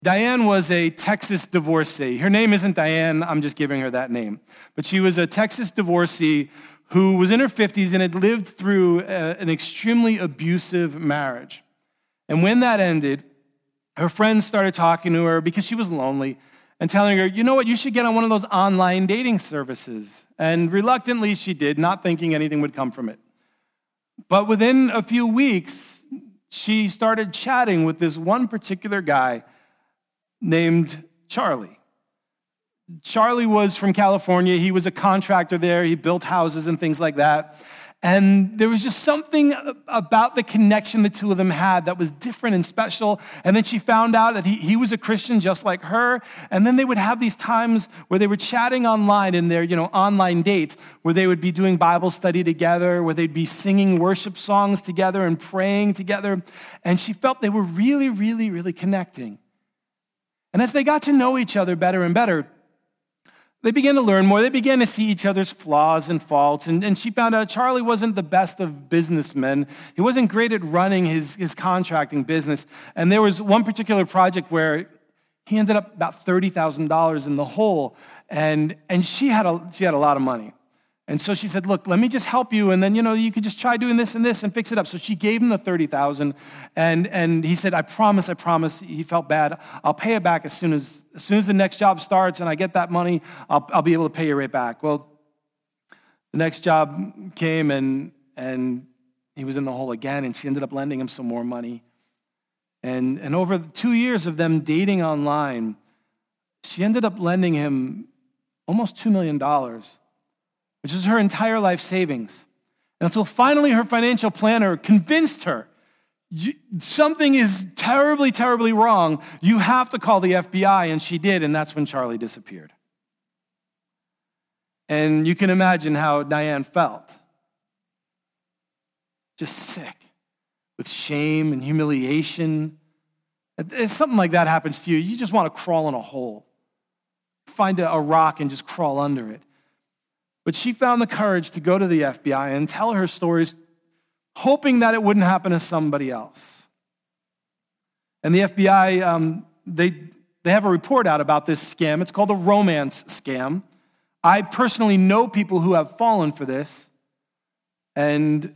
Diane was a Texas divorcee. Her name isn't Diane, I'm just giving her that name. But she was a Texas divorcee who was in her 50s and had lived through an extremely abusive marriage. And when that ended, her friends started talking to her because she was lonely and telling her, you know what, you should get on one of those online dating services. And reluctantly she did, not thinking anything would come from it. But within a few weeks, she started chatting with this one particular guy named Charlie. Charlie was from California. He was a contractor there. He built houses and things like that. And there was just something about the connection the two of them had that was different and special. And then she found out that he was a Christian just like her. And then they would have these times where they were chatting online in their, online dates, where they would be doing Bible study together, where they'd be singing worship songs together and praying together. And she felt they were really, really, really connecting. And as they got to know each other better and better, they began to learn more. They began to see each other's flaws and faults. And she found out Charlie wasn't the best of businessmen. He wasn't great at running his contracting business. And there was one particular project where he ended up about $30,000 in the hole. And she had a lot of money. And so she said, look, let me just help you, and then, you could just try doing this and this and fix it up. So she gave him the $30,000, and he said, I promise. He felt bad. I'll pay it back as soon as the next job starts and I get that money, I'll be able to pay you right back. Well, the next job came, and he was in the hole again, and she ended up lending him some more money. And over 2 years of them dating online, she ended up lending him almost $2 million, which is her entire life savings. And until finally her financial planner convinced her, something is terribly, terribly wrong. You have to call the FBI, and she did, and that's when Charlie disappeared. And you can imagine how Diane felt. Just sick, with shame and humiliation. If something like that happens to you, you just want to crawl in a hole. Find a rock and just crawl under it. But she found the courage to go to the FBI and tell her stories, hoping that it wouldn't happen to somebody else. And the FBI, they have a report out about this scam. It's called a romance scam. I personally know people who have fallen for this. And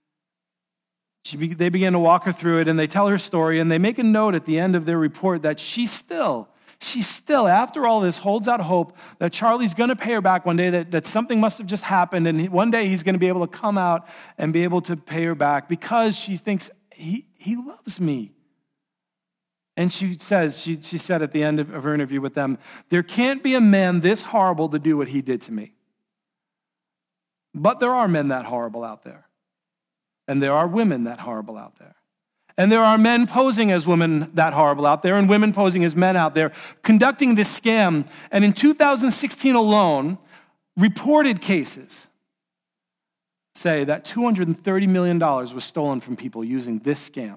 they began to walk her through it, and they tell her story, and they make a note at the end of their report that she still, after all this, holds out hope that Charlie's going to pay her back one day, that something must have just happened, and one day he's going to be able to come out and be able to pay her back because she thinks, he loves me. And she said at the end of her interview with them, there can't be a man this horrible to do what he did to me. But there are men that horrible out there. And there are women that horrible out there. And there are men posing as women that horrible out there and women posing as men out there conducting this scam. And in 2016 alone, reported cases say that $230 million was stolen from people using this scam.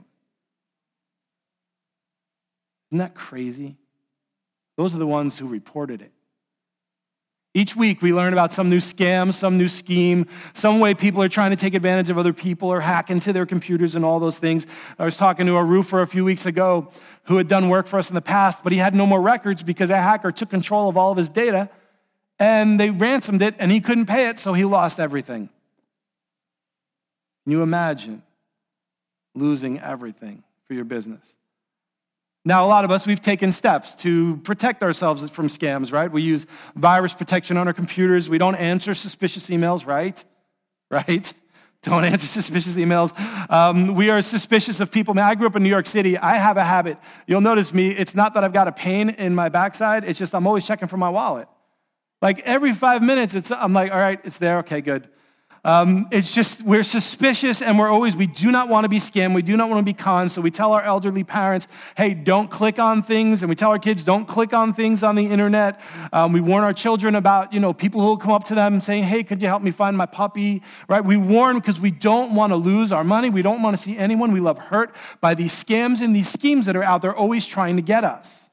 Isn't that crazy? Those are the ones who reported it. Each week we learn about some new scam, some new scheme, some way people are trying to take advantage of other people or hack into their computers and all those things. I was talking to a roofer a few weeks ago who had done work for us in the past, but he had no more records because a hacker took control of all of his data and they ransomed it and he couldn't pay it, so he lost everything. Can you imagine losing everything for your business? Now, a lot of us, we've taken steps to protect ourselves from scams, right? We use virus protection on our computers. We don't answer suspicious emails, right? Right? Don't answer suspicious emails. We are suspicious of people. Man, I grew up in New York City. I have a habit. You'll notice me, it's not that I've got a pain in my backside. It's just I'm always checking for my wallet. Like every 5 minutes, I'm like, all right, it's there. Okay, good. It's just, we're suspicious and we do not want to be scammed. We do not want to be conned. So we tell our elderly parents, hey, don't click on things. And we tell our kids, don't click on things on the internet. We warn our children about, people who will come up to them saying, hey, could you help me find my puppy? Right? We warn because we don't want to lose our money. We don't want to see anyone we love hurt by these scams and these schemes that are out there always trying to get us.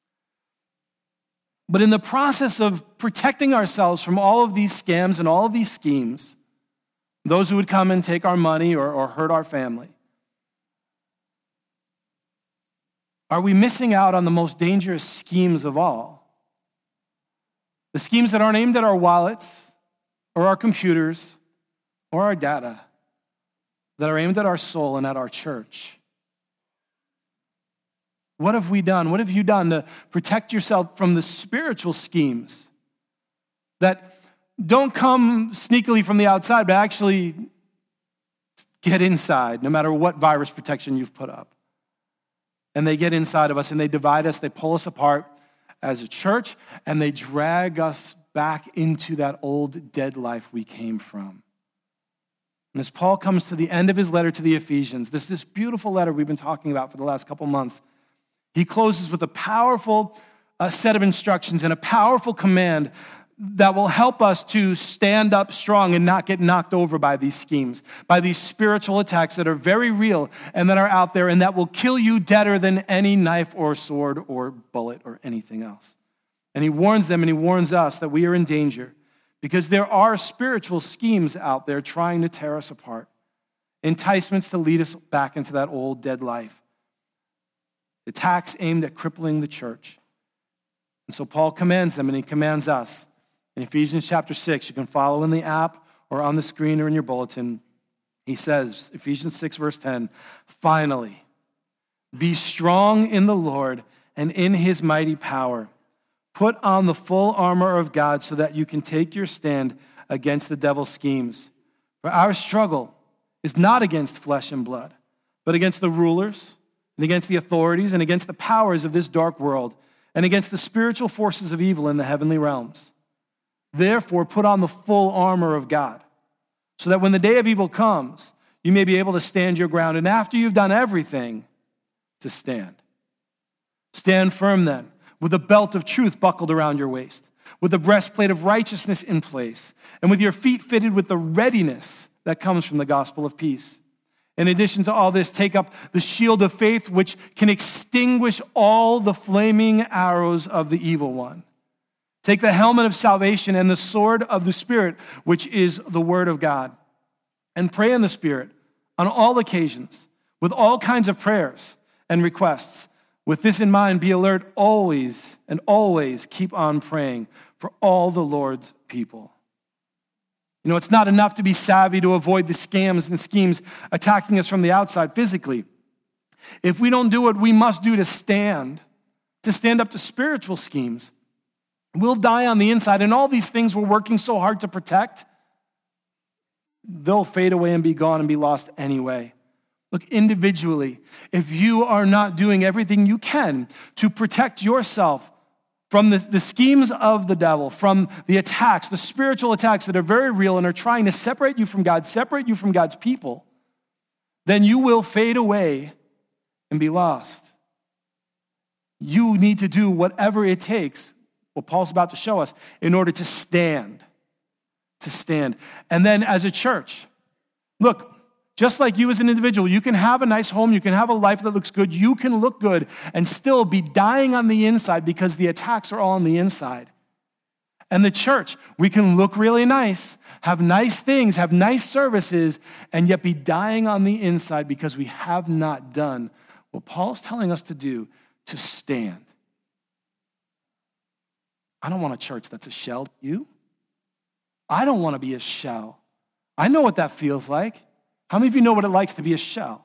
But in the process of protecting ourselves from all of these scams and all of these schemes, those who would come and take our money or hurt our family, are we missing out on the most dangerous schemes of all? The schemes that aren't aimed at our wallets or our computers or our data, that are aimed at our soul and at our church. What have we done? What have you done to protect yourself from the spiritual schemes that don't come sneakily from the outside, but actually get inside, no matter what virus protection you've put up? And they get inside of us and they divide us, they pull us apart as a church, and they drag us back into that old dead life we came from. And as Paul comes to the end of his letter to the Ephesians, this beautiful letter we've been talking about for the last couple months, he closes with a powerful set of instructions and a powerful command that will help us to stand up strong and not get knocked over by these schemes, by these spiritual attacks that are very real and that are out there and that will kill you deader than any knife or sword or bullet or anything else. And he warns them and he warns us that we are in danger because there are spiritual schemes out there trying to tear us apart, enticements to lead us back into that old dead life, attacks aimed at crippling the church. And so Paul commands them and he commands us. In Ephesians chapter 6, you can follow in the app or on the screen or in your bulletin. He says, Ephesians 6 verse 10, finally, be strong in the Lord and in his mighty power. Put on the full armor of God so that you can take your stand against the devil's schemes. For our struggle is not against flesh and blood, but against the rulers and against the authorities and against the powers of this dark world and against the spiritual forces of evil in the heavenly realms. Therefore, put on the full armor of God so that when the day of evil comes, you may be able to stand your ground. And after you've done everything, to stand. Stand firm then, with a belt of truth buckled around your waist, with the breastplate of righteousness in place, and with your feet fitted with the readiness that comes from the gospel of peace. In addition to all this, take up the shield of faith, which can extinguish all the flaming arrows of the evil one. Take the helmet of salvation and the sword of the Spirit, which is the word of God. And pray in the Spirit on all occasions, with all kinds of prayers and requests. With this in mind, be alert always and always keep on praying for all the Lord's people. You know, it's not enough to be savvy to avoid the scams and schemes attacking us from the outside physically. If we don't do what we must do to stand up to spiritual schemes, we'll die on the inside. And all these things we're working so hard to protect, they'll fade away and be gone and be lost anyway. Look, individually, if you are not doing everything you can to protect yourself from the schemes of the devil, from the attacks, the spiritual attacks that are very real and are trying to separate you from God, separate you from God's people, then you will fade away and be lost. You need to do whatever it takes, what Paul's about to show us, in order to stand. To stand. And then as a church, look, just like you as an individual, you can have a nice home, you can have a life that looks good, you can look good and still be dying on the inside because the attacks are all on the inside. And the church, we can look really nice, have nice things, have nice services, and yet be dying on the inside because we have not done what Paul's telling us to do, to stand. I don't want a church that's a shell. You? I don't want to be a shell. I know what that feels like. How many of you know what it likes to be a shell?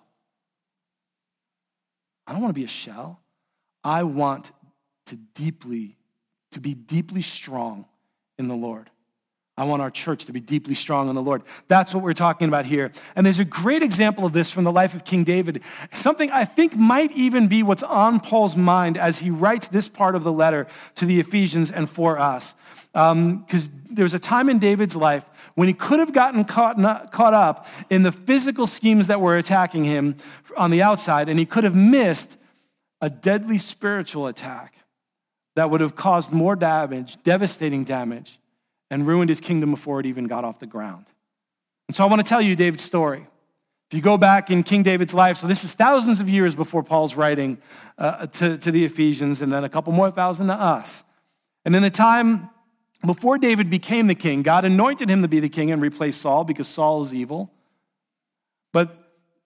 I don't want to be a shell. I want to be deeply strong in the Lord. I want our church to be deeply strong in the Lord. That's what we're talking about here. And there's a great example of this from the life of King David. Something I think might even be what's on Paul's mind as he writes this part of the letter to the Ephesians and for us. Because there was a time in David's life when he could have gotten caught up in the physical schemes that were attacking him on the outside, and he could have missed a deadly spiritual attack that would have caused more damage, devastating damage, and ruined his kingdom before it even got off the ground. And so I want to tell you David's story. If you go back in King David's life, so this is thousands of years before Paul's writing to the Ephesians, and then a couple more thousand to us. And in the time before David became the king, God anointed him to be the king and replace Saul because Saul is evil. But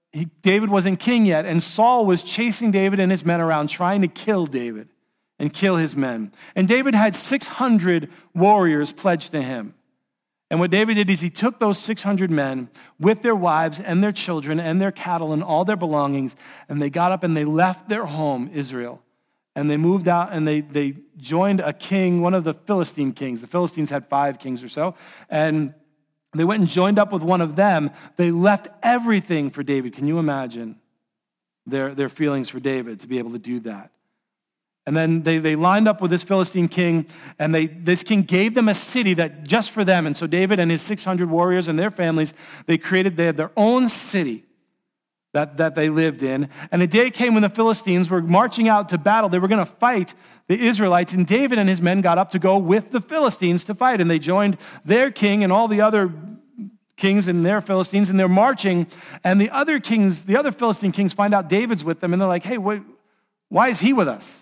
David wasn't king yet, and Saul was chasing David and his men around, trying to kill David and kill his men. And David had 600 warriors pledged to him. And what David did is he took those 600 men with their wives and their children and their cattle and all their belongings, and they got up and they left their home, Israel. And they moved out and they joined a king, one of the Philistine kings. The Philistines had 5 kings or so. And they went and joined up with one of them. They left everything for David. Can you imagine their feelings for David to be able to do that? And then they lined up with this Philistine king, and this king gave them a city that just for them. And so David and his 600 warriors and their families, they had their own city that they lived in. And a day came when the Philistines were marching out to battle. They were going to fight the Israelites, and David and his men got up to go with the Philistines to fight. And they joined their king and all the other kings and their Philistines, and they're marching. And the other Philistine kings find out David's with them, and they're like, hey, why is he with us?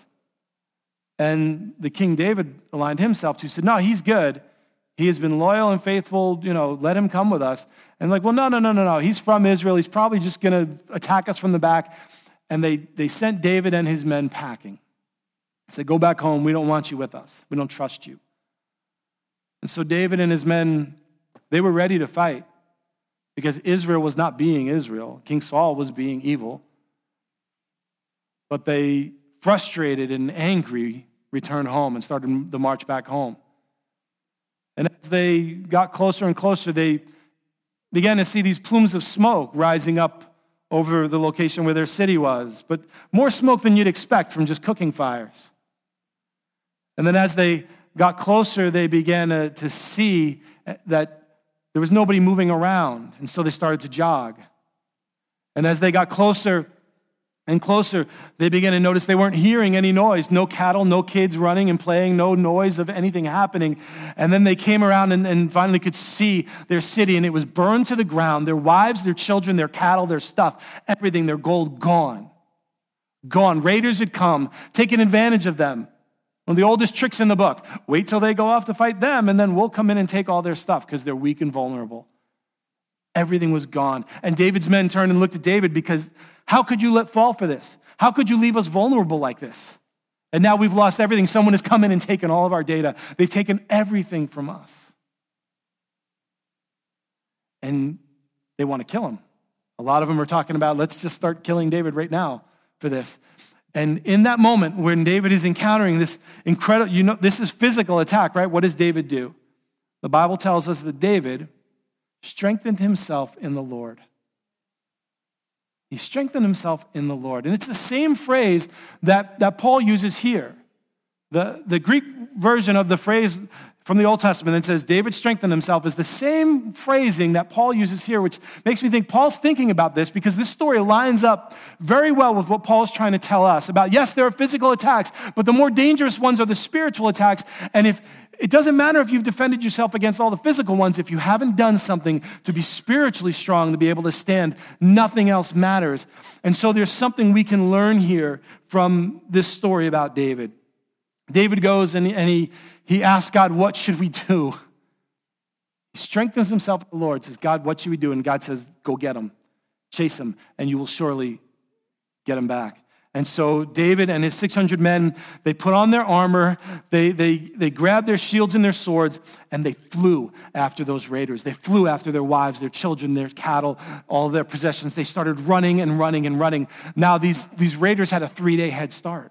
And the King David aligned himself to, said, no, he's good. He has been loyal and faithful, let him come with us. And like, well, no. He's from Israel. He's probably just going to attack us from the back. And they sent David and his men packing. They said, go back home. We don't want you with us. We don't trust you. And so David and his men, they were ready to fight because Israel was not being Israel. King Saul was being evil. But they, frustrated and angry, returned home and started the march back home. And as they got closer and closer, they began to see these plumes of smoke rising up over the location where their city was, but more smoke than you'd expect from just cooking fires. And then as they got closer, they began to see that there was nobody moving around, and so they started to jog. And as they got closer and closer, they began to notice they weren't hearing any noise. No cattle, no kids running and playing, no noise of anything happening. And then they came around and finally could see their city, and it was burned to the ground. Their wives, their children, their cattle, their stuff, everything, their gold, gone. Gone. Raiders had come, taken advantage of them. One of the oldest tricks in the book. Wait till they go off to fight them, and then we'll come in and take all their stuff because they're weak and vulnerable. Everything was gone. And David's men turned and looked at David because how could you let fall for this? How could you leave us vulnerable like this? And now we've lost everything. Someone has come in and taken all of our data. They've taken everything from us. And they want to kill him. A lot of them are talking about, let's just start killing David right now for this. And in that moment when David is encountering this incredible, this is physical attack, right? What does David do? The Bible tells us that David strengthened himself in the Lord. He strengthened himself in the Lord. And it's the same phrase that Paul uses here. The Greek version of the phrase from the Old Testament that says David strengthened himself is the same phrasing that Paul uses here, which makes me think Paul's thinking about this because this story lines up very well with what Paul's trying to tell us about, yes, there are physical attacks, but the more dangerous ones are the spiritual attacks. And if it doesn't matter if you've defended yourself against all the physical ones, if you haven't done something to be spiritually strong, to be able to stand, nothing else matters. And so there's something we can learn here from this story about David. David goes and he asks God, what should we do? He strengthens himself in the Lord, says, God, what should we do? And God says, go get him, chase him, and you will surely get him back. And so David and his 600 men, they put on their armor, they grabbed their shields and their swords, and they flew after those raiders. They flew after their wives, their children, their cattle, all their possessions. They started running and running and running. Now these raiders had a 3-day head start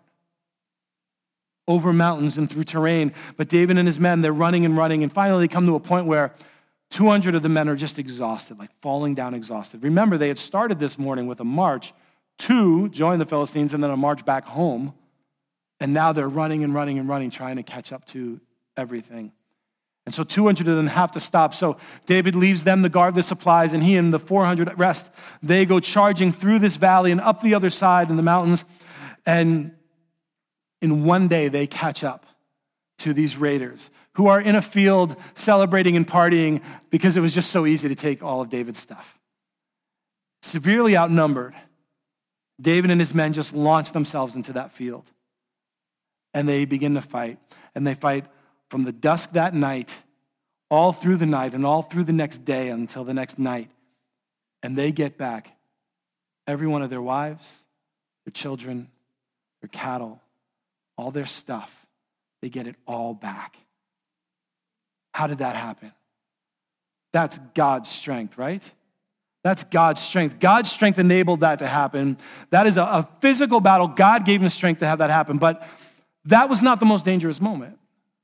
over mountains and through terrain. But David and his men, they're running and running, and finally they come to a point where 200 of the men are just exhausted, like falling down exhausted. Remember, they had started this morning with a march to join the Philistines and then a march back home. And now they're running and running and running, trying to catch up to everything. And so 200 of them have to stop. So David leaves them to guard the supplies, and he and the 400 rest. They go charging through this valley and up the other side in the mountains. And in one day, they catch up to these raiders who are in a field celebrating and partying because it was just so easy to take all of David's stuff. Severely outnumbered, David and his men just launch themselves into that field. And they begin to fight. And they fight from the dusk that night, all through the night, and all through the next day until the next night. And they get back every one of their wives, their children, their cattle, all their stuff. They get it all back. How did that happen? That's God's strength, right? That's God's strength. God's strength enabled that to happen. That is a physical battle. God gave him strength to have that happen. But that was not the most dangerous moment.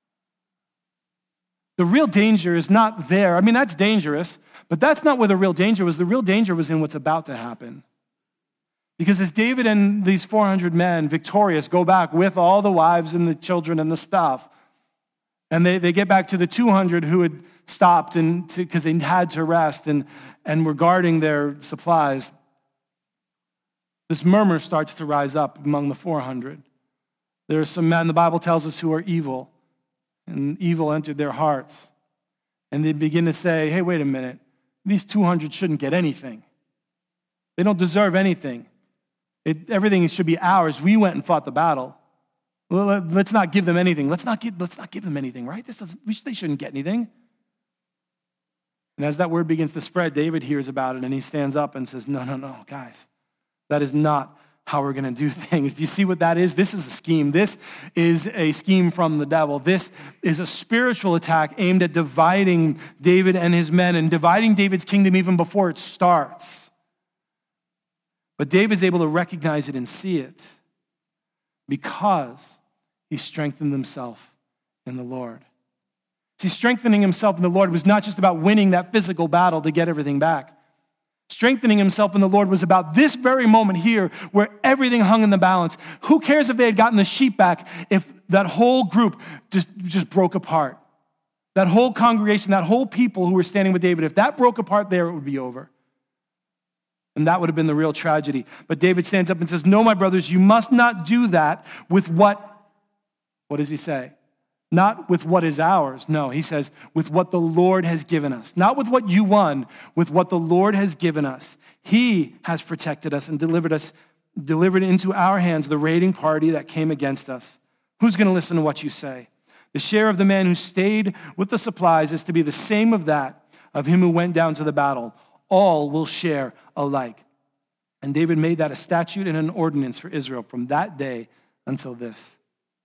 The real danger is not there. I mean, that's dangerous, but that's not where the real danger was. The real danger was in what's about to happen. Because as David and these 400 men, victorious, go back with all the wives and the children and the stuff, and they get back to the 200 who had stopped because they had to rest and were guarding their supplies, this murmur starts to rise up among the 400. There are some men, the Bible tells us, who are evil, and evil entered their hearts. And they begin to say, hey, wait a minute, these 200 shouldn't get anything. They don't deserve anything. Everything should be ours. We went and fought the battle. Let's not give them anything. Let's not give them anything, right? They shouldn't get anything. And as that word begins to spread, David hears about it, and he stands up and says, no, guys, that is not how we're going to do things. Do you see what that is? This is a scheme. This is a scheme from the devil. This is a spiritual attack aimed at dividing David and his men and dividing David's kingdom even before it starts. But David's able to recognize it and see it because he strengthened himself in the Lord. See, strengthening himself in the Lord was not just about winning that physical battle to get everything back. Strengthening himself in the Lord was about this very moment here where everything hung in the balance. Who cares if they had gotten the sheep back if that whole group just broke apart? That whole congregation, that whole people who were standing with David, if that broke apart there, it would be over. And that would have been the real tragedy. But David stands up and says, no, my brothers, you must not do that with what does he say? Not with what is ours. No, he says, with what the Lord has given us. Not with what you won, with what the Lord has given us. He has protected us and delivered into our hands the raiding party that came against us. Who's going to listen to what you say? The share of the man who stayed with the supplies is to be the same of him who went down to the battle. All will share alike. And David made that a statute and an ordinance for Israel from that day until this.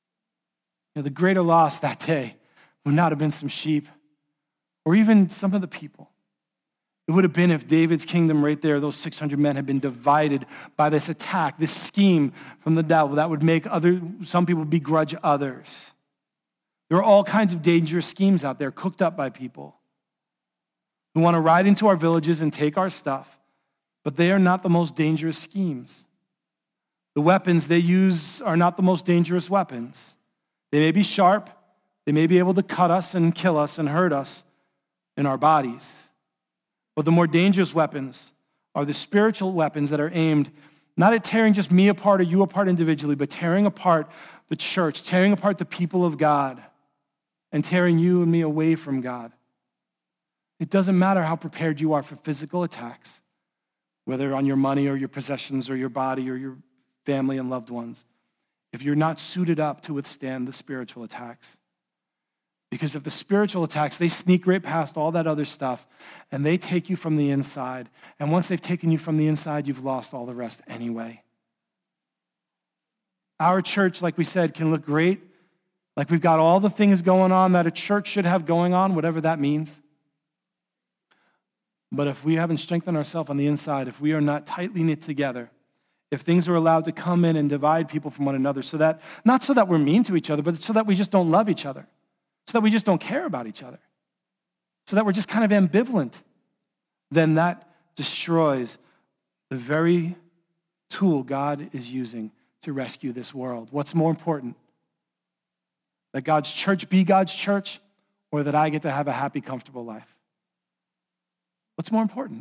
The greater loss that day would not have been some sheep or even some of the people. It would have been if David's kingdom right there, those 600 men had been divided by this attack, this scheme from the devil that would make some people begrudge others. There are all kinds of dangerous schemes out there cooked up by people who want to ride into our villages and take our stuff, but they are not the most dangerous schemes. The weapons they use are not the most dangerous weapons. They may be sharp, they may be able to cut us and kill us and hurt us in our bodies. But the more dangerous weapons are the spiritual weapons that are aimed not at tearing just me apart or you apart individually, but tearing apart the church, tearing apart the people of God, and tearing you and me away from God. It doesn't matter how prepared you are for physical attacks, whether on your money or your possessions or your body or your family and loved ones, if you're not suited up to withstand the spiritual attacks. Because if the spiritual attacks, they sneak right past all that other stuff and they take you from the inside. And once they've taken you from the inside, you've lost all the rest anyway. Our church, like we said, can look great. Like we've got all the things going on that a church should have going on, whatever that means. But if we haven't strengthened ourselves on the inside, if we are not tightly knit together, if things are allowed to come in and divide people from one another not so that we're mean to each other, but so that we just don't love each other, so that we just don't care about each other, so that we're just kind of ambivalent, then that destroys the very tool God is using to rescue this world. What's more important? That God's church be God's church, or that I get to have a happy, comfortable life? What's more important?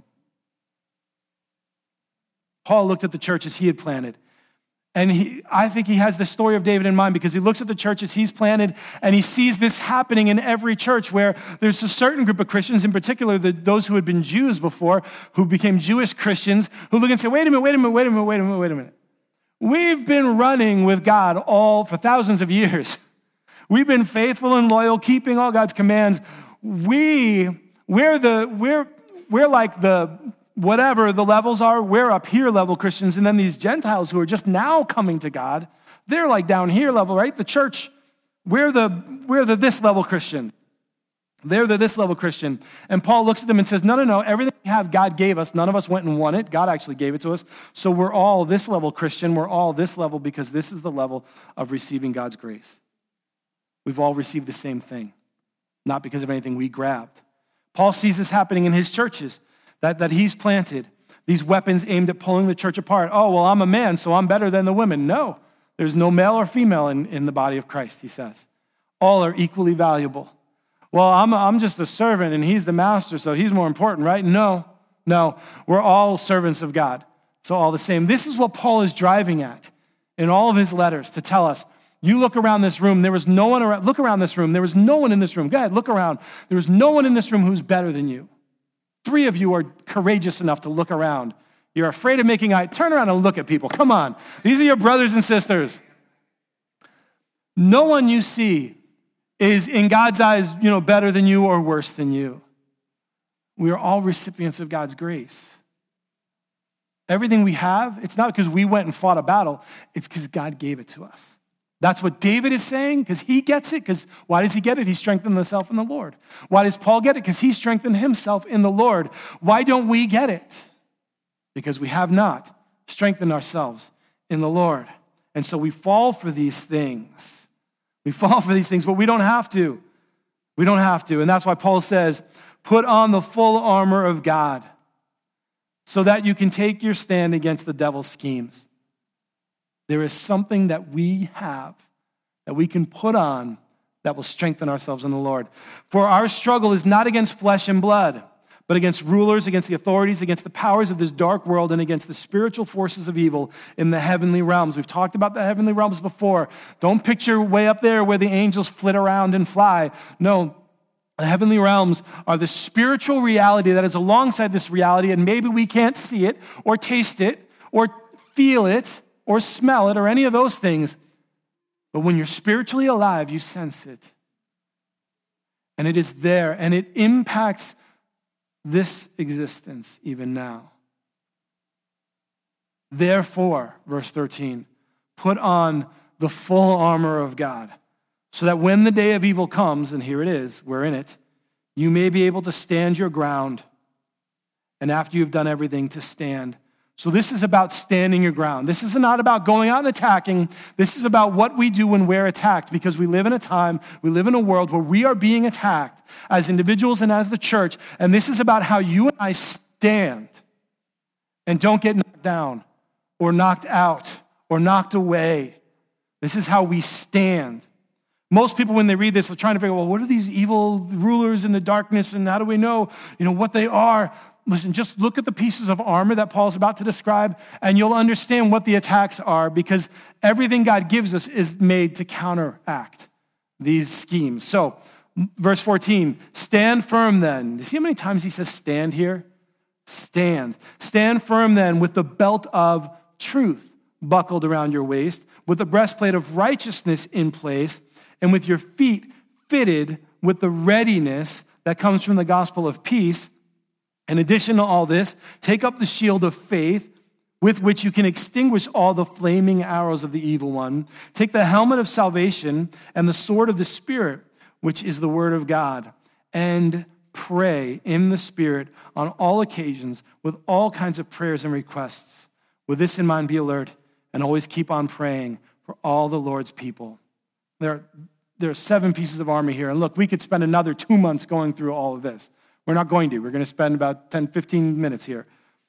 Paul looked at the churches he had planted. And I think he has the story of David in mind because he looks at the churches he's planted and he sees this happening in every church where there's a certain group of Christians, in particular those who had been Jews before, who became Jewish Christians, who look and say, wait a minute. We've been running with God for thousands of years. We've been faithful and loyal, keeping all God's commands. We're like the whatever the levels are, we're up here level Christians. And then these Gentiles who are just now coming to God, they're like down here level, right? The church, we're the this level Christian. They're the this level Christian. And Paul looks at them and says, no, everything we have, God gave us. None of us went and won it. God actually gave it to us. So we're all this level Christian. We're all this level because this is the level of receiving God's grace. We've all received the same thing, not because of anything we grabbed. Paul sees this happening in his churches that he's planted, these weapons aimed at pulling the church apart. Oh, well, I'm a man, so I'm better than the women. No, there's no male or female in the body of Christ, he says. All are equally valuable. Well, I'm just the servant and he's the master, so he's more important, right? No, we're all servants of God, so all the same. This is what Paul is driving at in all of his letters to tell us. You look around this room, there was no one around. Look around this room, there was no one in this room. Go ahead, look around. There was no one in this room who's better than you. 3 of you are courageous enough to look around. You're afraid of making eye. Turn around and look at people. Come on. These are your brothers and sisters. No one you see is in God's eyes, better than you or worse than you. We are all recipients of God's grace. Everything we have, it's not because we went and fought a battle. It's because God gave it to us. That's what David is saying, because he gets it. Because why does he get it? He strengthened himself in the Lord. Why does Paul get it? Because he strengthened himself in the Lord. Why don't we get it? Because we have not strengthened ourselves in the Lord. And so we fall for these things. We fall for these things, but we don't have to. We don't have to. And that's why Paul says, put on the full armor of God so that you can take your stand against the devil's schemes. There is something that we have that we can put on that will strengthen ourselves in the Lord. For our struggle is not against flesh and blood, but against rulers, against the authorities, against the powers of this dark world, and against the spiritual forces of evil in the heavenly realms. We've talked about the heavenly realms before. Don't picture way up there where the angels flit around and fly. No, the heavenly realms are the spiritual reality that is alongside this reality, and maybe we can't see it or taste it or feel it or smell it or any of those things. But when you're spiritually alive, you sense it. And it is there, and it impacts this existence even now. Therefore, verse 13, put on the full armor of God, so that when the day of evil comes, and here it is, we're in it, you may be able to stand your ground, and after you've done everything, to stand. So this is about standing your ground. This is not about going out and attacking. This is about what we do when we're attacked, because we live in a time, we live in a world where we are being attacked as individuals and as the church, and this is about how you and I stand and don't get knocked down or knocked out or knocked away. This is how we stand. Most people, when they read this, are trying to figure, well, what are these evil rulers in the darkness, and how do we know, what they are? Listen, just look at the pieces of armor that Paul's about to describe, and you'll understand what the attacks are, because everything God gives us is made to counteract these schemes. So, verse 14, stand firm then. You see how many times he says stand here? Stand. Stand firm then with the belt of truth buckled around your waist, with the breastplate of righteousness in place, and with your feet fitted with the readiness that comes from the gospel of peace. In addition to all this, take up the shield of faith with which you can extinguish all the flaming arrows of the evil one. Take the helmet of salvation and the sword of the Spirit, which is the word of God, and pray in the Spirit on all occasions with all kinds of prayers and requests. With this in mind, be alert and always keep on praying for all the Lord's people. There are 7 pieces of armor here. And look, we could spend another 2 months going through all of this. We're not going to. We're going to spend about 10, 15 minutes here.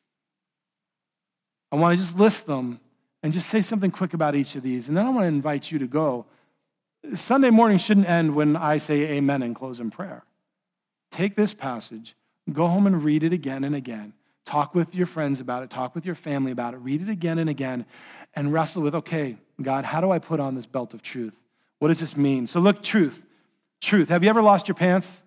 I want to just list them and just say something quick about each of these. And then I want to invite you to go. Sunday morning shouldn't end when I say amen and close in prayer. Take this passage, go home and read it again and again. Talk with your friends about it. Talk with your family about it. Read it again and again and wrestle with, okay, God, how do I put on this belt of truth? What does this mean? So look, truth. Truth. Have you ever lost your pants?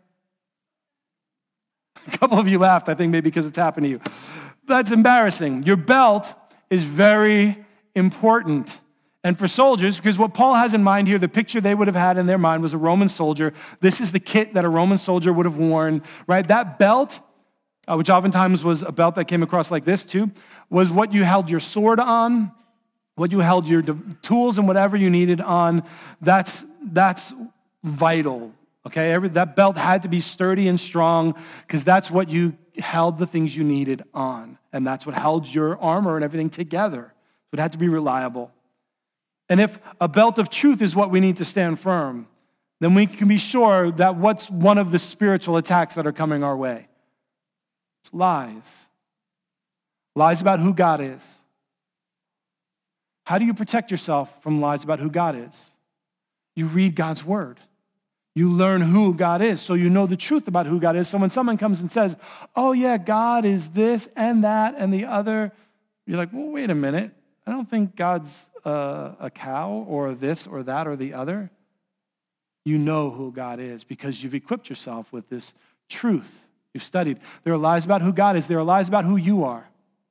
A couple of you laughed, I think maybe because it's happened to you. That's embarrassing. Your belt is very important. And for soldiers, because what Paul has in mind here, the picture they would have had in their mind was a Roman soldier. This is the kit that a Roman soldier would have worn, right? That belt, which oftentimes was a belt that came across like this too, was what you held your sword on, what you held your tools and whatever you needed on. That's vital, okay? That belt had to be sturdy and strong because that's what you held the things you needed on, and that's what held your armor and everything together. It had to be reliable. And if a belt of truth is what we need to stand firm, then we can be sure that what's one of the spiritual attacks that are coming our way? It's lies. Lies about who God is. How do you protect yourself from lies about who God is? You read God's word. You learn who God is, so you know the truth about who God is. So when someone comes and says, oh yeah, God is this and that and the other, you're like, well, wait a minute. I don't think God's a cow or this or that or the other. You know who God is because you've equipped yourself with this truth. You've studied. There are lies about who God is. There are lies about who you are.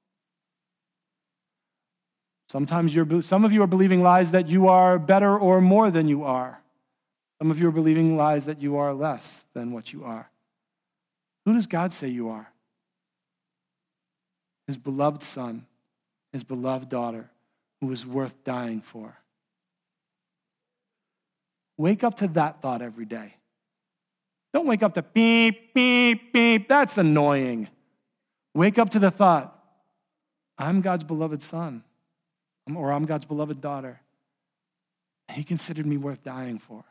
Some of you are believing lies that you are better or more than you are. Some of you are believing lies that you are less than what you are. Who does God say you are? His beloved son, his beloved daughter, who is worth dying for. Wake up to that thought every day. Don't wake up to beep, beep, beep. That's annoying. Wake up to the thought, I'm God's beloved son, or I'm God's beloved daughter. And he considered me worth dying for.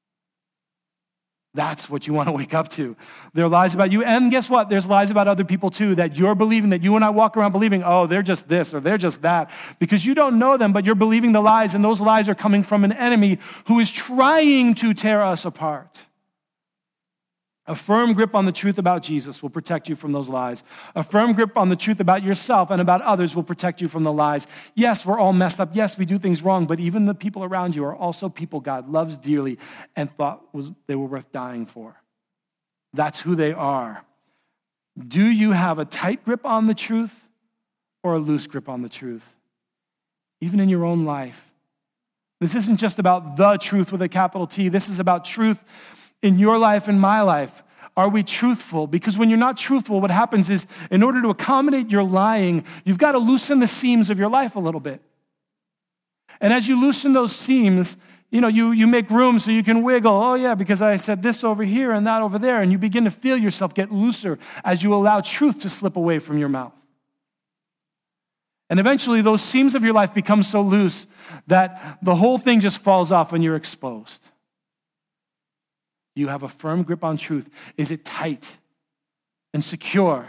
That's what you want to wake up to. There are lies about you. And guess what? There's lies about other people too that you're believing, that you and I walk around believing, oh, they're just this or they're just that. Because you don't know them, but you're believing the lies, and those lies are coming from an enemy who is trying to tear us apart. A firm grip on the truth about Jesus will protect you from those lies. A firm grip on the truth about yourself and about others will protect you from the lies. Yes, we're all messed up. Yes, we do things wrong, but even the people around you are also people God loves dearly and thought they were worth dying for. That's who they are. Do you have a tight grip on the truth or a loose grip on the truth? Even in your own life. This isn't just about the truth with a capital T. This is about truth in your life and my life. Are we truthful? Because when you're not truthful, what happens is, in order to accommodate your lying, you've got to loosen the seams of your life a little bit. And as you loosen those seams, you make room so you can wiggle. Oh yeah, because I said this over here and that over there. And you begin to feel yourself get looser as you allow truth to slip away from your mouth. And eventually those seams of your life become so loose that the whole thing just falls off and you're exposed. You have a firm grip on truth. Is it tight and secure,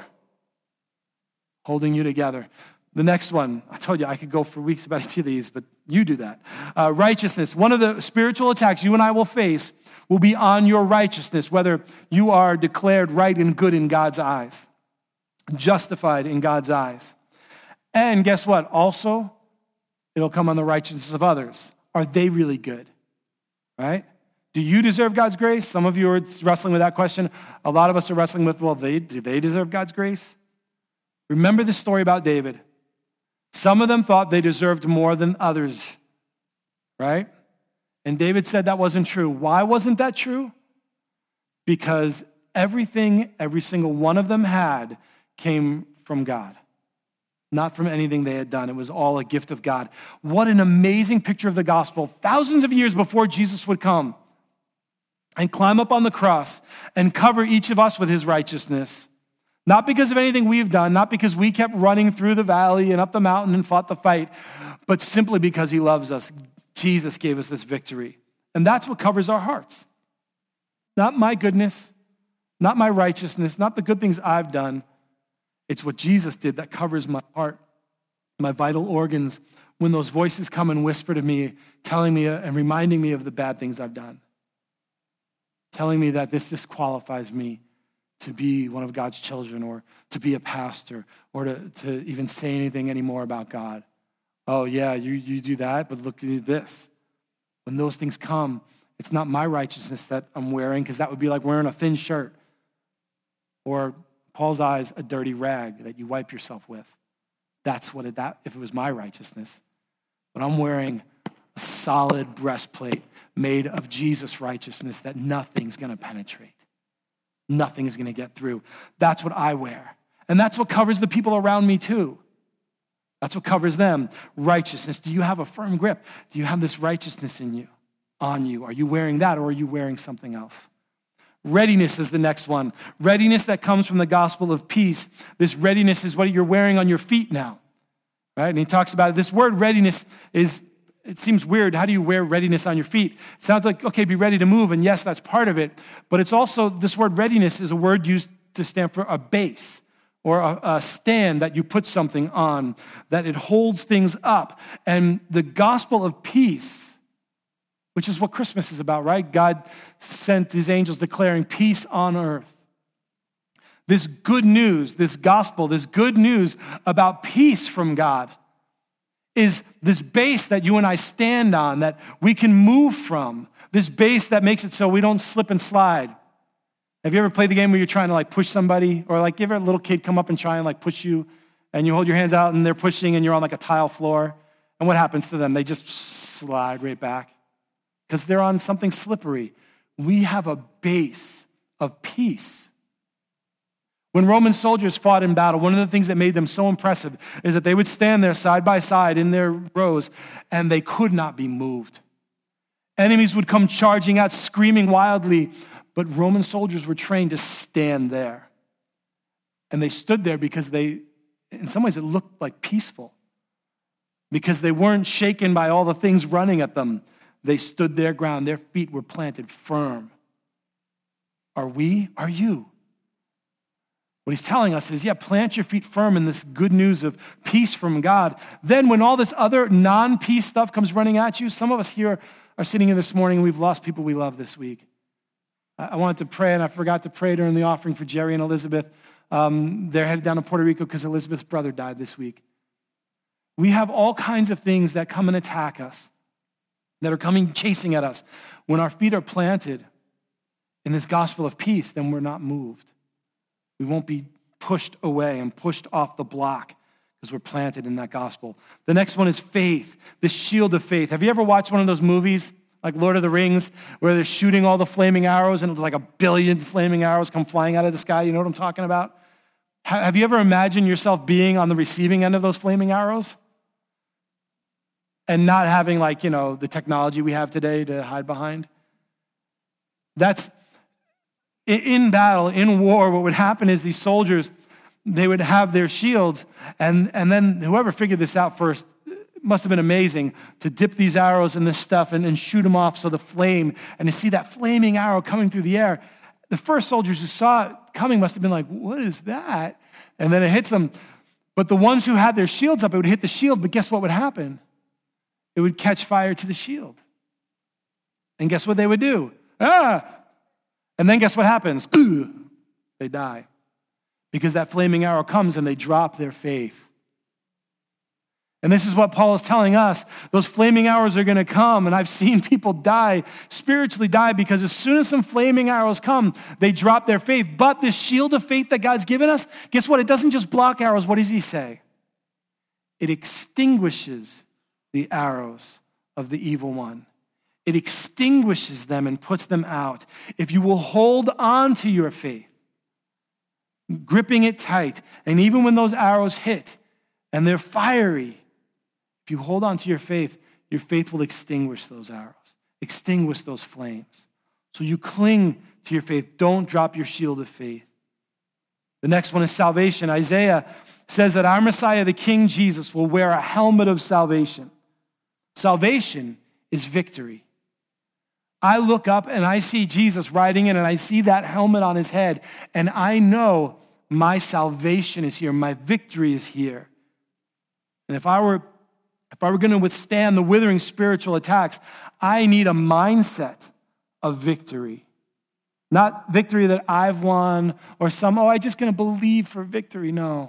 holding you together? The next one, I told you I could go for weeks about each of these, but you do that. Righteousness. One of the spiritual attacks you and I will face will be on your righteousness, whether you are declared right and good in God's eyes, justified in God's eyes. And guess what? Also, it'll come on the righteousness of others. Are they really good? Right? Do you deserve God's grace? Some of you are wrestling with that question. A lot of us are wrestling with, do they deserve God's grace? Remember the story about David. Some of them thought they deserved more than others, right? And David said that wasn't true. Why wasn't that true? Because everything, every single one of them had came from God. Not from anything they had done. It was all a gift of God. What an amazing picture of the gospel. Thousands of years before Jesus would come and climb up on the cross and cover each of us with his righteousness. Not because of anything we've done, not because we kept running through the valley and up the mountain and fought the fight, but simply because he loves us. Jesus gave us this victory. And that's what covers our hearts. Not my goodness, not my righteousness, not the good things I've done. It's what Jesus did that covers my heart, my vital organs, when those voices come and whisper to me, telling me and reminding me of the bad things I've done. Telling me that this disqualifies me to be one of God's children or to be a pastor or to even say anything anymore about God. Oh yeah, you do that, but look at this. When those things come, it's not my righteousness that I'm wearing, because that would be like wearing a thin shirt. Or Paul's eyes, a dirty rag that you wipe yourself with. That's what if it was my righteousness. But I'm wearing a solid breastplate made of Jesus' righteousness that nothing's going to penetrate. Nothing is going to get through. That's what I wear. And that's what covers the people around me too. That's what covers them. Righteousness. Do you have a firm grip? Do you have this righteousness in you, on you? Are you wearing that, or are you wearing something else? Readiness is the next one. Readiness that comes from the gospel of peace. This readiness is what you're wearing on your feet now. Right? And he talks about it. This word readiness it seems weird. How do you wear readiness on your feet? It sounds like, okay, be ready to move. And yes, that's part of it. But it's also, this word readiness is a word used to stand for a base or a stand that you put something on, that it holds things up. And the gospel of peace, which is what Christmas is about, right? God sent his angels declaring peace on earth. This good news, this gospel, this good news about peace from God is this base that you and I stand on, that we can move from, this base that makes it so we don't slip and slide. Have you ever played the game where you're trying to push somebody, or you ever a little kid come up and try and push you, and you hold your hands out and they're pushing and you're on a tile floor, and what happens to them? They just slide right back because they're on something slippery. We have a base of peace. When Roman soldiers fought in battle, one of the things that made them so impressive is that they would stand there side by side in their rows, and they could not be moved. Enemies would come charging out, screaming wildly, but Roman soldiers were trained to stand there. And they stood there because in some ways, it looked peaceful. Because they weren't shaken by all the things running at them. They stood their ground. Their feet were planted firm. Are we? Are you? What he's telling us is, plant your feet firm in this good news of peace from God. Then when all this other non-peace stuff comes running at you, some of us here are sitting here this morning and we've lost people we love this week. I wanted to pray, and I forgot to pray during the offering for Jerry and Elizabeth. They're headed down to Puerto Rico because Elizabeth's brother died this week. We have all kinds of things that come and attack us, that are coming chasing at us. When our feet are planted in this gospel of peace, then we're not moved. We won't be pushed away and pushed off the block because we're planted in that gospel. The next one is faith, the shield of faith. Have you ever watched one of those movies like Lord of the Rings where they're shooting all the flaming arrows and it was 1 billion flaming arrows come flying out of the sky? You know what I'm talking about? Have you ever imagined yourself being on the receiving end of those flaming arrows? And not having the technology we have today to hide behind? That's in battle, in war, what would happen is these soldiers, they would have their shields, and then whoever figured this out first, it must have been amazing to dip these arrows in this stuff and shoot them off so the flame, and to see that flaming arrow coming through the air. The first soldiers who saw it coming must have been like, what is that? And then it hits them. But the ones who had their shields up, it would hit the shield, but guess what would happen? It would catch fire to the shield. And guess what they would do? And then guess what happens? They die. Because that flaming arrow comes and they drop their faith. And this is what Paul is telling us. Those flaming arrows are going to come. And I've seen people spiritually die, because as soon as some flaming arrows come, they drop their faith. But this shield of faith that God's given us, guess what? It doesn't just block arrows. What does he say? It extinguishes the arrows of the evil one. It extinguishes them and puts them out. If you will hold on to your faith, gripping it tight, and even when those arrows hit and they're fiery, if you hold on to your faith will extinguish those arrows, extinguish those flames. So you cling to your faith. Don't drop your shield of faith. The next one is salvation. Isaiah says that our Messiah, the King Jesus, will wear a helmet of salvation. Salvation is victory. I look up and I see Jesus riding in, and I see that helmet on his head, and I know my salvation is here. My victory is here. And if I were going to withstand the withering spiritual attacks, I need a mindset of victory. Not victory that I've won or I'm just going to believe for victory. No.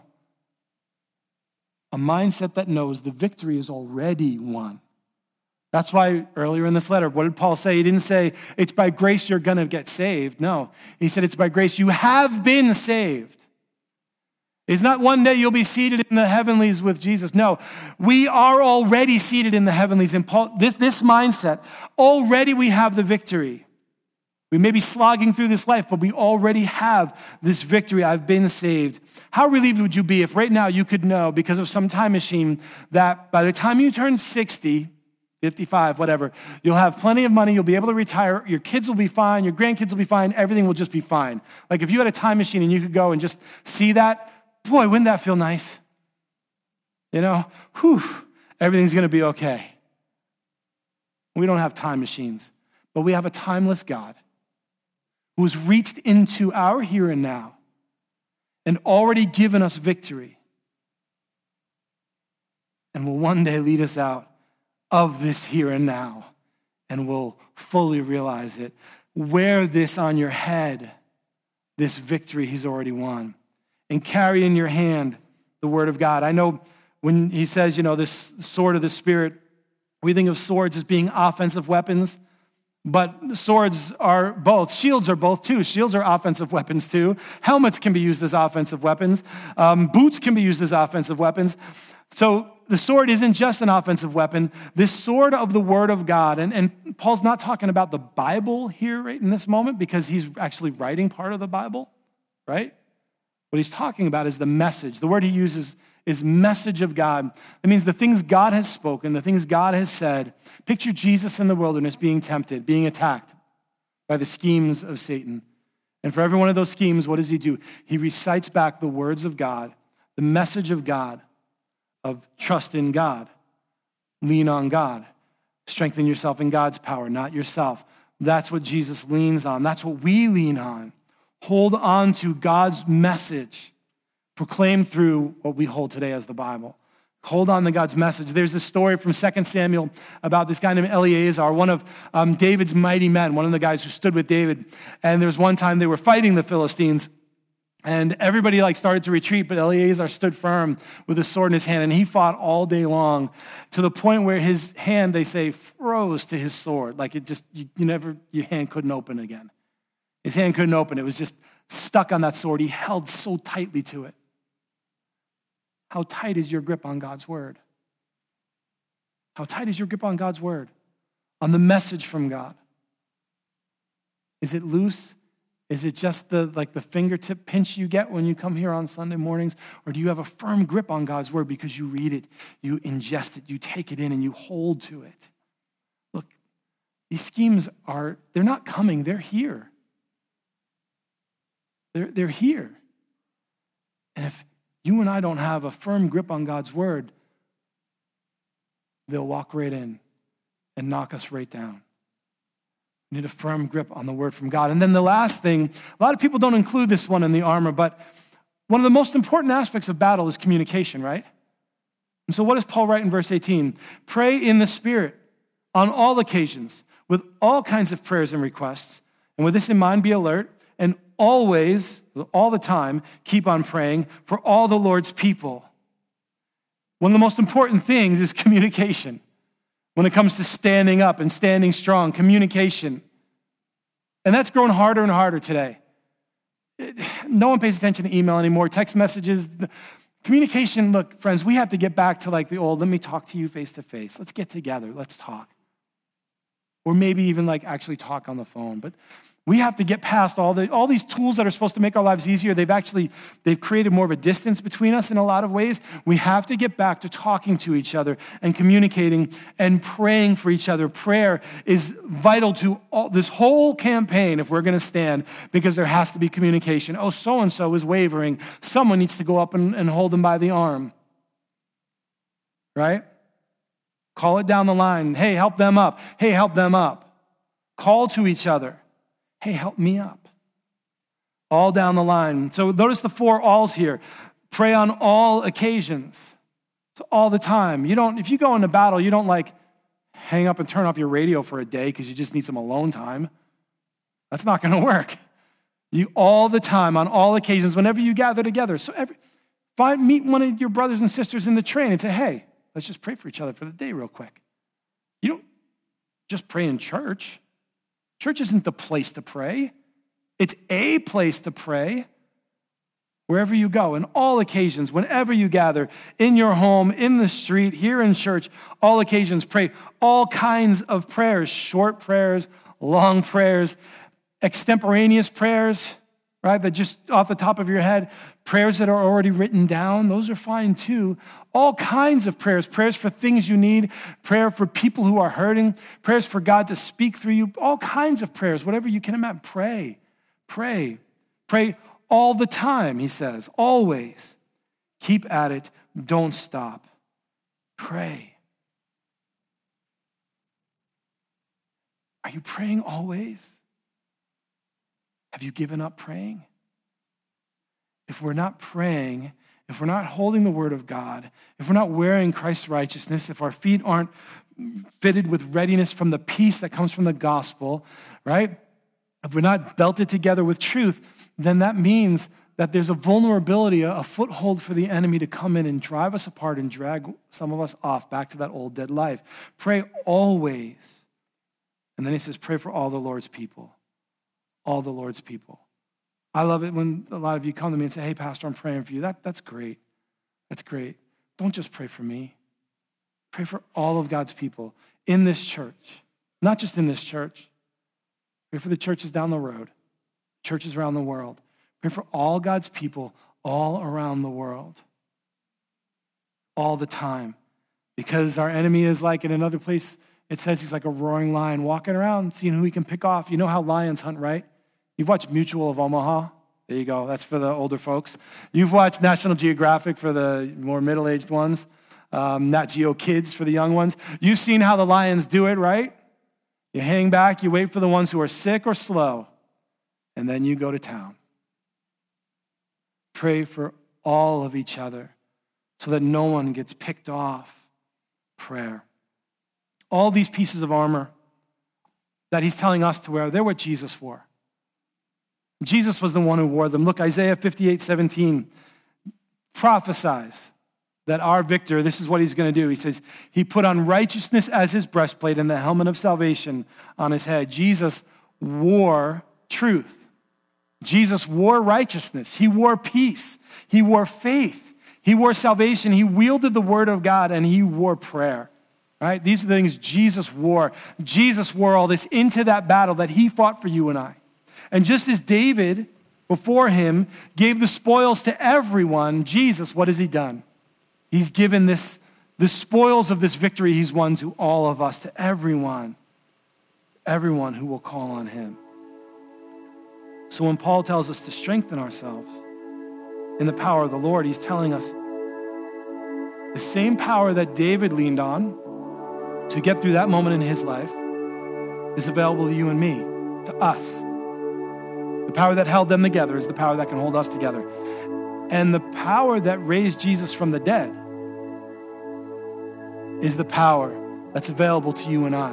A mindset that knows the victory is already won. That's why earlier in this letter, what did Paul say? He didn't say, it's by grace you're going to get saved. No, he said, it's by grace you have been saved. It's not one day you'll be seated in the heavenlies with Jesus. No, we are already seated in the heavenlies. And Paul, this mindset, already we have the victory. We may be slogging through this life, but we already have this victory. I've been saved. How relieved would you be if right now you could know, because of some time machine, that by the time you turn 60, 55, whatever, you'll have plenty of money, you'll be able to retire, your kids will be fine, your grandkids will be fine, everything will just be fine. Like if you had a time machine and you could go and just see that, boy, wouldn't that feel nice? You know, everything's going to be okay. We don't have time machines, but we have a timeless God who has reached into our here and now and already given us victory and will one day lead us out of this here and now, and will fully realize it. Wear this on your head, this victory he's already won, and carry in your hand the word of God. I know when he says, this sword of the Spirit, we think of swords as being offensive weapons, but swords are both. Shields are both too. Shields are offensive weapons too. Helmets can be used as offensive weapons. Boots can be used as offensive weapons. So the sword isn't just an offensive weapon. This sword of the word of God, and Paul's not talking about the Bible here right in this moment because he's actually writing part of the Bible, right? What he's talking about is the message. The word he uses is message of God. That means the things God has spoken, the things God has said. Picture Jesus in the wilderness being tempted, being attacked by the schemes of Satan. And for every one of those schemes, what does he do? He recites back the words of God, the message of God, of trust in God, lean on God, strengthen yourself in God's power, not yourself. That's what Jesus leans on. That's what we lean on. Hold on to God's message, proclaimed through what we hold today as the Bible. Hold on to God's message. There's this story from 2 Samuel about this guy named Eleazar, one of David's mighty men, one of the guys who stood with David. And there was one time they were fighting the Philistines, and everybody started to retreat, but Eleazar stood firm with a sword in his hand, and he fought all day long to the point where his hand, they say, froze to his sword. Like it just, your hand couldn't open again. His hand couldn't open. It was just stuck on that sword. He held so tightly to it. How tight is your grip on God's word? How tight is your grip on God's word? On the message from God? Is it loose? Is it just the fingertip pinch you get when you come here on Sunday mornings? Or do you have a firm grip on God's word because you read it, you ingest it, you take it in, and you hold to it? Look, these schemes they're not coming, they're here. They're here. And if you and I don't have a firm grip on God's word, they'll walk right in and knock us right down. We need a firm grip on the word from God. And then the last thing, a lot of people don't include this one in the armor, but one of the most important aspects of battle is communication, right? And so what does Paul write in verse 18? Pray in the Spirit on all occasions with all kinds of prayers and requests. And with this in mind, be alert and always, all the time, keep on praying for all the Lord's people. One of the most important things is communication. When it comes to standing up and standing strong, communication. And that's grown harder and harder today. No one pays attention to email anymore, text messages. Communication, look, friends, we have to get back to the old, let me talk to you face to face. Let's get together, let's talk. Or maybe even actually talk on the phone. But we have to get past all these tools that are supposed to make our lives easier. They've created more of a distance between us in a lot of ways. We have to get back to talking to each other and communicating and praying for each other. Prayer is vital to this whole campaign if we're going to stand, because there has to be communication. Oh, so-and-so is wavering. Someone needs to go up and hold them by the arm. Right? Call it down the line. Hey, help them up. Hey, help them up. Call to each other. Hey, help me up. All down the line. So notice the 4 alls here. Pray on all occasions. So all the time. If you go into battle, you don't hang up and turn off your radio for a day because you just need some alone time. That's not going to work. You all the time, on all occasions, whenever you gather together. So meet one of your brothers and sisters in the train and say, hey, let's just pray for each other for the day real quick. You don't just pray in church. Church isn't the place to pray. It's a place to pray. Wherever you go, in all occasions, whenever you gather, in your home, in the street, here in church, all occasions, pray all kinds of prayers, short prayers, long prayers. extemporaneous prayers, right, that just off the top of your head, prayers that are already written down, those are fine too. All kinds of prayers, prayers for things you need, prayer for people who are hurting, prayers for God to speak through you, all kinds of prayers, whatever you can imagine. Pray all the time, he says, always. Keep at it, don't stop. Pray. Are you praying always? Have you given up praying? If we're not praying, if we're not holding the word of God, if we're not wearing Christ's righteousness, if our feet aren't fitted with readiness from the peace that comes from the gospel, right? If we're not belted together with truth, then that means that there's a vulnerability, a foothold for the enemy to come in and drive us apart and drag some of us off back to that old dead life. Pray always. And then he says, pray for all the Lord's people. All the Lord's people. I love it when a lot of you come to me and say, hey, Pastor, I'm praying for you. That's great. That's great. Don't just pray for me. Pray for all of God's people in this church. Not just in this church. Pray for the churches down the road, churches around the world. Pray for all God's people all around the world. All the time. Because our enemy is like, in another place, it says he's like a roaring lion walking around, seeing who he can pick off. You know how lions hunt, right? You've watched Mutual of Omaha. There you go. That's for the older folks. You've watched National Geographic for the more middle-aged ones. Nat Geo Kids for the young ones. You've seen how the lions do it, right? You hang back, you wait for the ones who are sick or slow, and then you go to town. Pray for all of each other so that no one gets picked off. Prayer. All these pieces of armor that he's telling us to wear, they're what Jesus wore. Jesus was the one who wore them. Look, Isaiah 58:17 prophesies that our victor, this is what he's going to do. He says, he put on righteousness as his breastplate and the helmet of salvation on his head. Jesus wore truth. Jesus wore righteousness. He wore peace. He wore faith. He wore salvation. He wielded the word of God, and he wore prayer. Right? These are the things Jesus wore. Jesus wore all this into that battle that he fought for you and I. And just as David, before him, gave the spoils to everyone, Jesus, what has he done? He's given the spoils of this victory he's won to all of us, to everyone who will call on him. So when Paul tells us to strengthen ourselves in the power of the Lord, he's telling us the same power that David leaned on to get through that moment in his life is available to you and me, to us. The power that held them together is the power that can hold us together. And the power that raised Jesus from the dead is the power that's available to you and I.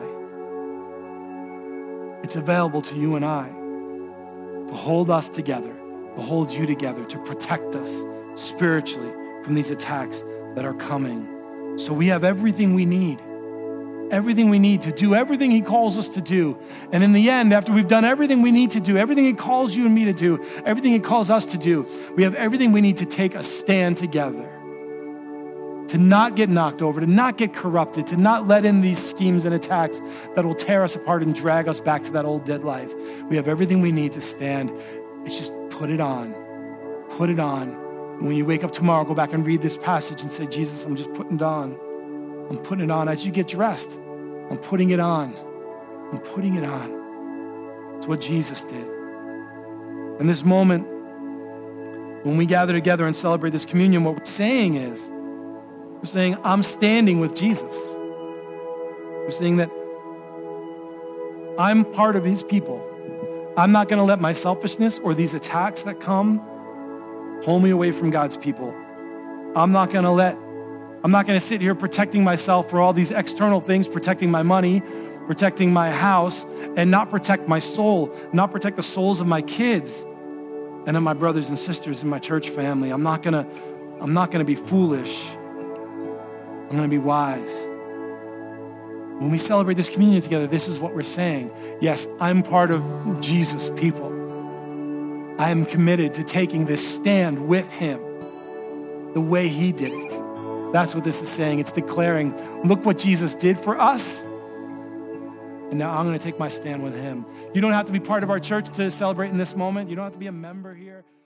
It's available to you and I to hold us together, to hold you together, to protect us spiritually from these attacks that are coming. So we have everything we need. Everything we need to do everything he calls us to do. And in the end, after we've done everything we need to do, everything he calls you and me to do, everything he calls us to do, we have everything we need to take a stand together. To not get knocked over, to not get corrupted, to not let in these schemes and attacks that will tear us apart and drag us back to that old dead life. We have everything we need to stand. It's just put it on. Put it on. And when you wake up tomorrow, go back and read this passage and say, Jesus, I'm just putting it on. I'm putting it on. As you get dressed, I'm putting it on. I'm putting it on. It's what Jesus did. In this moment, when we gather together and celebrate this communion, what we're saying is, we're saying, I'm standing with Jesus. We're saying that I'm part of his people. I'm not going to let my selfishness or these attacks that come pull me away from God's people. I'm not going to sit here protecting myself for all these external things, protecting my money, protecting my house, and not protect my soul, not protect the souls of my kids and of my brothers and sisters in my church family. I'm not going to be foolish. I'm going to be wise. When we celebrate this communion together, this is what we're saying. Yes, I'm part of Jesus' people. I am committed to taking this stand with him the way he did it. That's what this is saying. It's declaring, look what Jesus did for us. And now I'm going to take my stand with him. You don't have to be part of our church to celebrate in this moment. You don't have to be a member here.